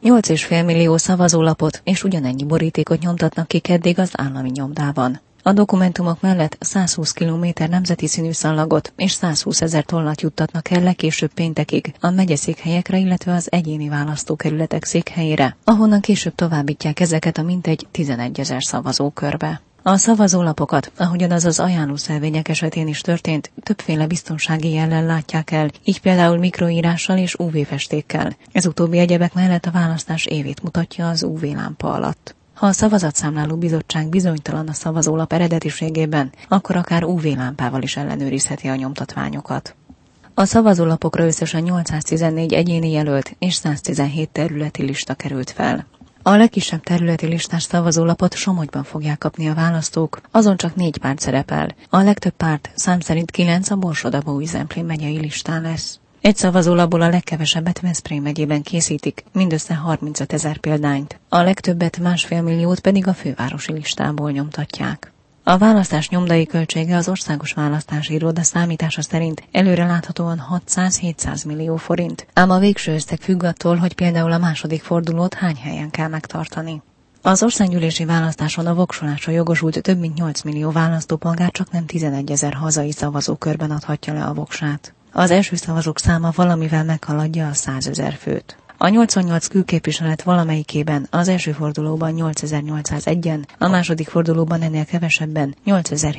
8,5 millió szavazólapot és ugyanennyi borítékot nyomtatnak ki keddig az állami nyomdában. A dokumentumok mellett 120 km nemzeti színű szallagot és 120 000 tollat juttatnak el legkésőbb péntekig a megyeszékhelyekre, illetve az egyéni választókerületek székhelyére, ahonnan később továbbítják ezeket a mintegy 11 000 szavazókörbe. A szavazólapokat, ahogyan az az ajánlószelvények esetén is történt, többféle biztonsági jellel látják el, így például mikroírással és UV-festékkel. Ez utóbbi egyebek mellett a választás évét mutatja az UV-lámpa alatt. Ha a szavazatszámláló bizottság bizonytalan a szavazólap eredetiségében, akkor akár UV-lámpával is ellenőrizheti a nyomtatványokat. A szavazólapokra összesen 814 egyéni jelölt és 117 területi lista került fel. A legkisebb területi listás szavazólapot Somogyban fogják kapni a választók, azon csak 4 párt szerepel. A legtöbb párt szám szerint 9 a Borsod-Abaúj-Zemplén megyei listán lesz. Egy szavazólapból a legkevesebbet Veszprém megyében készítik, mindössze 35 000 példányt. A legtöbbet, 1,5 milliót pedig a fővárosi listából nyomtatják. A választás nyomdai költsége az Országos Választási Iroda számítása szerint előreláthatóan 600-700 millió forint, ám a végső összeg függ attól, hogy például a második fordulót hány helyen kell megtartani. Az országgyűlési választáson a voksolásra jogosult több mint 8 millió választópolgár csak nem 11 000 hazai szavazókörben adhatja le a voksát. Az első szavazók száma valamivel meghaladja a 100 000 főt. A 88 külképviselet valamelyikében az első fordulóban 8801-en, a második fordulóban ennél kevesebben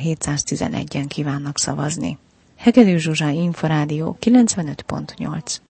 8711-en kívánnak szavazni. Hegedű Zsuzsa, Inforádió 95.8